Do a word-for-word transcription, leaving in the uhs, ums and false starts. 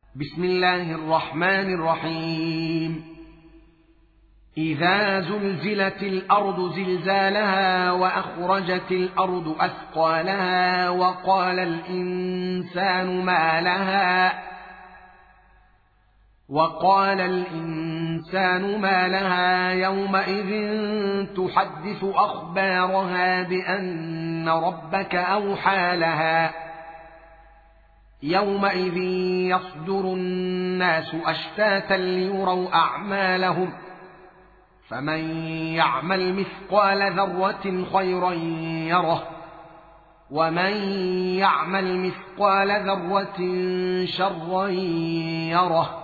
بسم الله الرحمن الرحيم. إذا زلزلت الأرض زلزالها وأخرجت الأرض أثقالها وقال الإنسان ما لها وقال الإنسان ما لها يومئذ تحدث أخبارها بأن ربك أوحى لها يومئذ يصدر الناس أشتاتا ليروا أعمالهم فمن يعمل مثقال ذرة خيرا يره ومن يعمل مثقال ذرة شرا يره